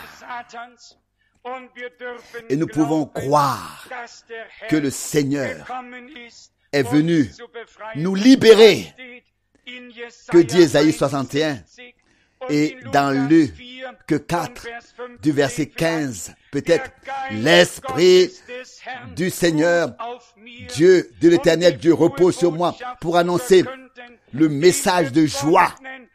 Et nous pouvons croire que le Seigneur est venu nous libérer, que dit Ésaïe 61, et dans Luc 4, du verset 15, peut-être: l'Esprit du Seigneur, Dieu de l'Éternel, Dieu repose sur moi pour annoncer le message de joie.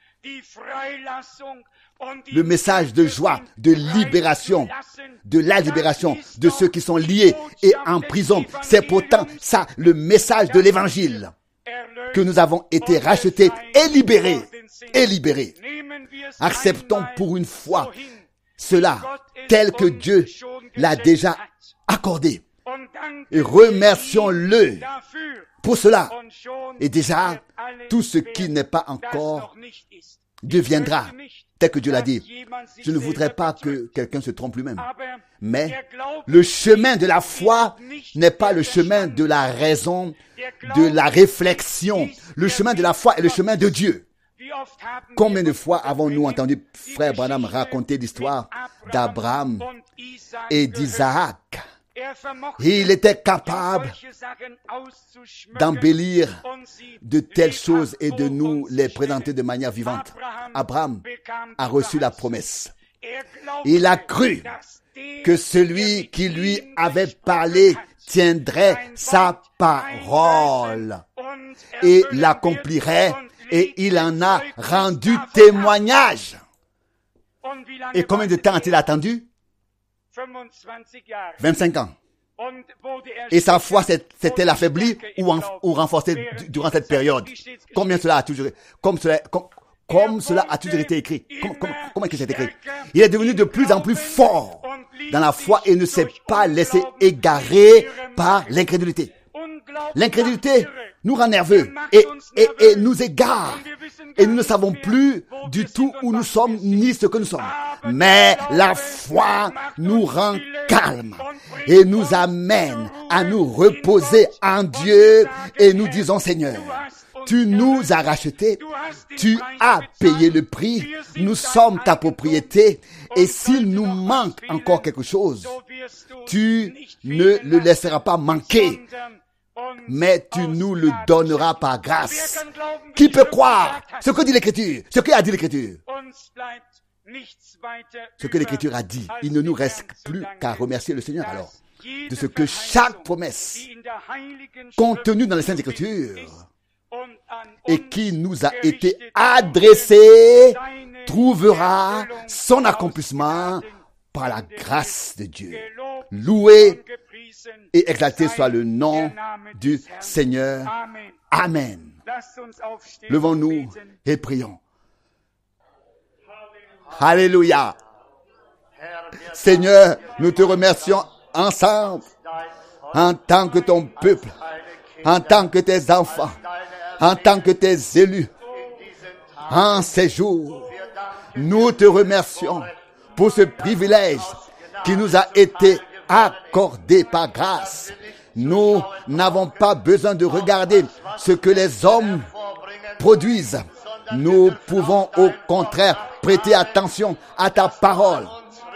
Le message de joie, de libération, de la libération de ceux qui sont liés et en prison. C'est pourtant ça, le message de l'Évangile, que nous avons été rachetés et libérés. Acceptons pour une fois cela tel que Dieu l'a déjà accordé. Et remercions-le pour cela. Et déjà, tout ce qui n'est pas encore deviendra tel que Dieu l'a dit. Je ne voudrais pas que quelqu'un se trompe lui-même. Mais le chemin de la foi n'est pas le chemin de la raison, de la réflexion. Le chemin de la foi est le chemin de Dieu. Combien de fois avons-nous entendu frère Branham raconter l'histoire d'Abraham et d'Isaac? Il était capable d'embellir de telles choses et de nous les présenter de manière vivante. Abraham a reçu la promesse. Il a cru que celui qui lui avait parlé tiendrait sa parole et l'accomplirait, et il en a rendu témoignage. Et combien de temps a-t-il attendu? 25 ans. Et sa foi s'est-elle affaiblie ou renforcée durant cette période? Combien cela a toujours, comme cela a toujours été écrit. Comment est-ce que c'est écrit? Il est devenu de plus en plus fort dans la foi et ne s'est pas laissé égarer par l'incrédulité. L'incrédulité nous rend nerveux et nous égare. Et nous ne savons plus du tout où nous sommes ni ce que nous sommes. Mais la foi nous rend calmes et nous amène à nous reposer en Dieu et nous disons Seigneur, tu nous as rachetés, tu as payé le prix, nous sommes ta propriété et s'il nous manque encore quelque chose, tu ne le laisseras pas manquer. Mais tu nous le donneras par grâce. Qui peut croire ce que dit l'Écriture? Ce que a dit l'Écriture? Ce que l'Écriture a dit. Il ne nous reste plus qu'à remercier le Seigneur alors de ce que chaque promesse contenue dans les Saintes Écritures et qui nous a été adressée trouvera son accomplissement par la grâce de Dieu. Loué et exalté soit le nom du Seigneur. Amen. Levons-nous et prions. Alléluia. Seigneur, nous te remercions ensemble en tant que ton peuple, en tant que tes enfants, en tant que tes élus. En ces jours, nous te remercions pour ce privilège qui nous a été accordé par grâce. Nous n'avons pas besoin de regarder ce que les hommes produisent. Nous pouvons au contraire prêter attention à ta parole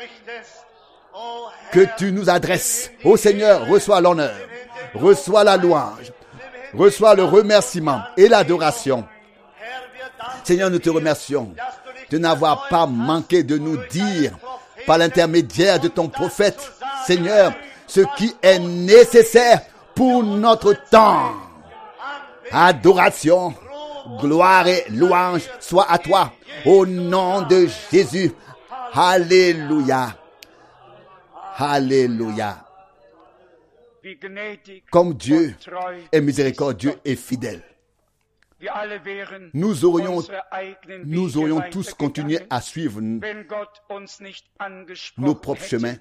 que tu nous adresses. Ô Seigneur, reçois l'honneur, reçois la louange, reçois le remerciement et l'adoration. Seigneur, nous te remercions de n'avoir pas manqué de nous dire par l'intermédiaire de ton prophète, Seigneur, ce qui est nécessaire pour notre temps. Adoration, gloire et louange soient à toi, au nom de Jésus. Alléluia. Alléluia. Comme Dieu est miséricordieux et fidèle, nous aurions tous continué à suivre nos propres chemins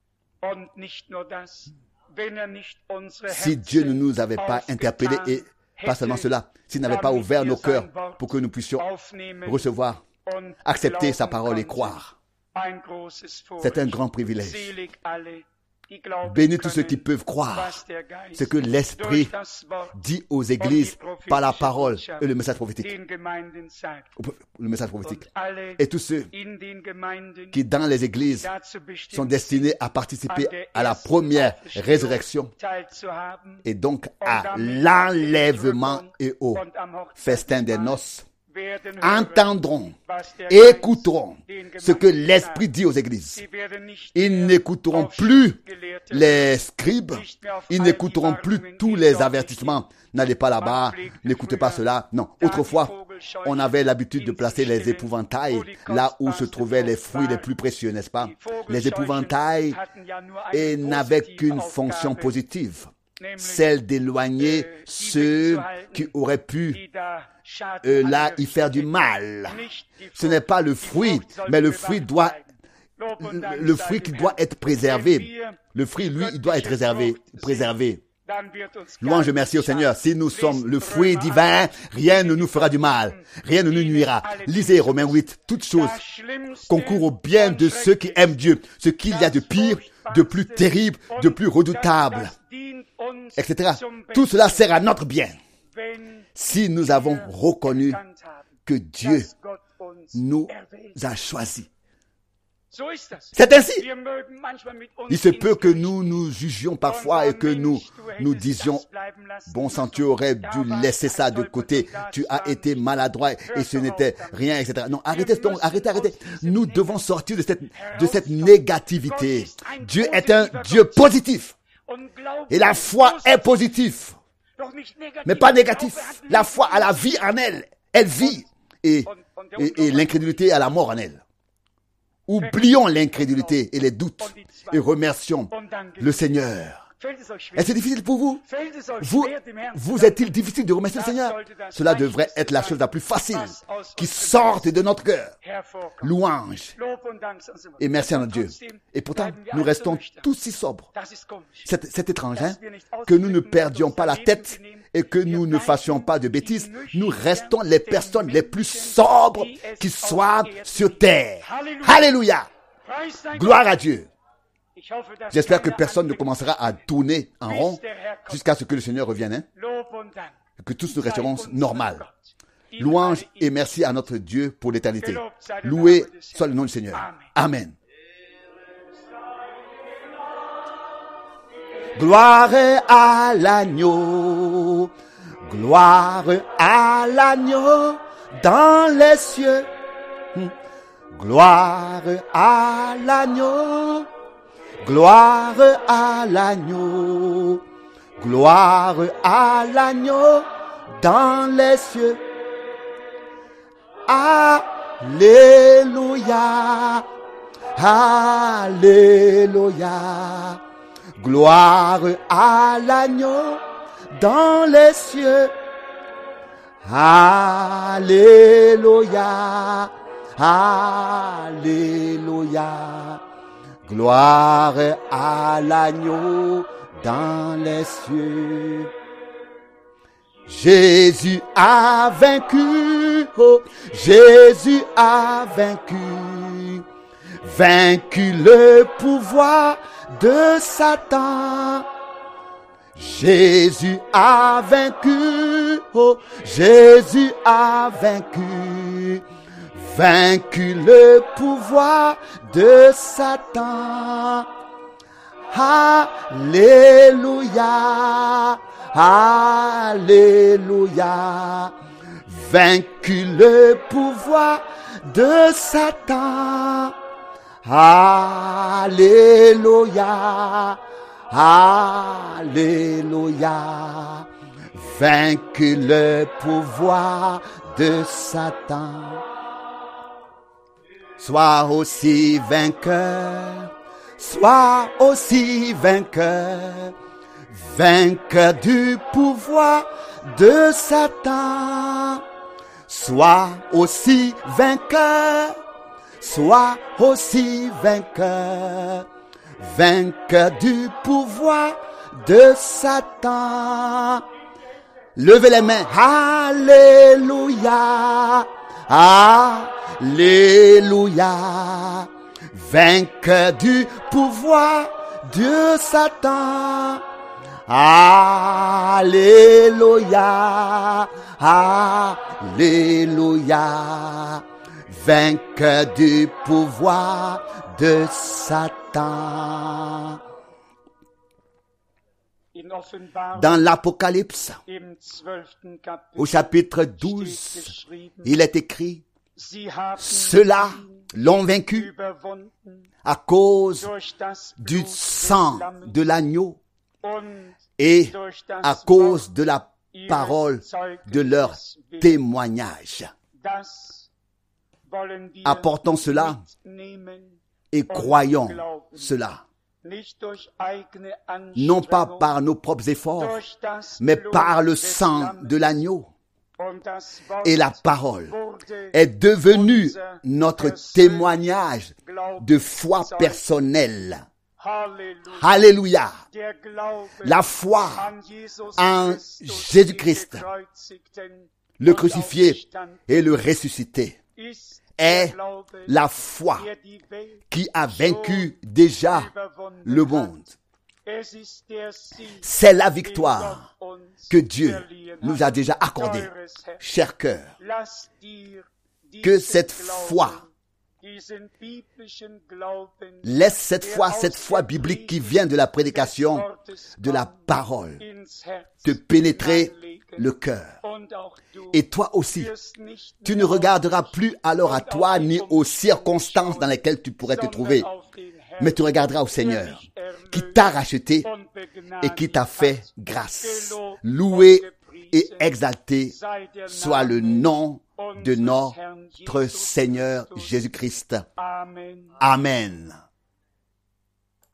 si Dieu ne nous avait pas interpellés et pas seulement cela, s'il n'avait pas ouvert nos cœurs pour que nous puissions recevoir, accepter sa parole et croire. C'est un grand privilège. Bénis tous ceux qui peuvent croire ce que l'Esprit dit aux églises par la parole et le message prophétique. Le message prophétique. Et tous ceux qui dans les églises sont destinés à participer à la première résurrection et donc à l'enlèvement et au festin des noces, entendront, écouteront ce que l'Esprit dit aux églises. Ils n'écouteront plus les scribes, ils n'écouteront plus tous les avertissements. N'allez pas là-bas, n'écoutez pas cela. Non, autrefois, on avait l'habitude de placer les épouvantails là où se trouvaient les fruits les plus précieux, n'est-ce pas? Les épouvantails n'avaient qu'une fonction positive, celle d'éloigner ceux qui auraient pu là y faire du mal. Ce n'est pas le fruit, mais le fruit qui doit être préservé. Le fruit, lui, il doit être préservé. Louange et merci au Seigneur. Si nous sommes le fruit divin, rien ne nous fera du mal. Rien ne nous nuira. Lisez Romains 8. Toutes choses concourent au bien de ceux qui aiment Dieu. Ce qu'il y a de pire, de plus terrible, de plus redoutable, etc. Tout cela sert à notre bien. Si nous avons reconnu que Dieu nous a choisis. C'est ainsi. Il se peut que nous nous jugions parfois et que nous disions, bon sang, tu aurais dû laisser ça de côté, tu as été maladroit et ce n'était rien, etc. Non, arrêtez. Nous devons sortir de cette négativité. Dieu est un Dieu positif. Et la foi est positive. Mais pas négatif. La foi a la vie en elle. Elle vit. Et l'incrédulité a la mort en elle. oublions l'incrédulité et les doutes et remercions le Seigneur. Est-ce difficile pour vous? Vous est-il difficile de remercier le Seigneur? Cela devrait être la chose la plus facile qui sorte de notre cœur. Louange et merci à notre Dieu. Et pourtant, nous restons tous si sobres. C'est étrange, hein? Que nous ne perdions pas la tête et que nous ne fassions pas de bêtises. Nous restons les personnes les plus sobres qui soient sur terre. Alléluia! Gloire à Dieu. J'espère que personne ne commencera à tourner en rond jusqu'à ce que le Seigneur revienne. Hein? Que tous nous resterons normaux. Louange et merci à notre Dieu pour l'éternité. Loué soit le nom du Seigneur. Amen. Gloire à l'agneau. Gloire à l'agneau dans les cieux. Gloire à l'agneau. Gloire à l'agneau, gloire à l'agneau dans les cieux. Alléluia, alléluia, gloire à l'agneau dans les cieux. Alléluia, alléluia. Gloire à l'agneau dans les cieux. Jésus a vaincu, oh, Jésus a vaincu, vaincu le pouvoir de Satan. Jésus a vaincu, oh, Jésus a vaincu, vaincu le pouvoir de Satan. Alléluia, alléluia, vaincu le pouvoir de Satan. Alléluia, alléluia, vaincu le pouvoir de Satan. Sois aussi vainqueur, sois aussi vainqueur, vainqueur du pouvoir de Satan. Sois aussi vainqueur, sois aussi vainqueur, vainqueur du pouvoir de Satan. Levez les mains, alléluia, alléluia, vainqueur du pouvoir de Satan. Alléluia, alléluia, vainqueur du pouvoir de Satan. Dans l'Apocalypse, au chapitre 12, il est écrit: ceux-là l'ont vaincu à cause du sang de l'agneau et à cause de la parole de leur témoignage. Apportons cela et croyons cela. Non pas par nos propres efforts, mais par le sang de l'agneau. Et la parole est devenue notre témoignage de foi personnelle. Alléluia. La foi en Jésus-Christ, le crucifié et le ressuscité, est la foi qui a vaincu déjà le monde. C'est la victoire que Dieu nous a déjà accordée. Cher cœur, que cette foi, laisse cette foi biblique qui vient de la prédication de la parole, te pénétrer le cœur. Et toi aussi, tu ne regarderas plus alors à toi ni aux circonstances dans lesquelles tu pourrais te trouver, mais tu regarderas au Seigneur qui t'a racheté et qui t'a fait grâce. Loué et exalté soit le nom de notre Seigneur Jésus-Christ. Amen.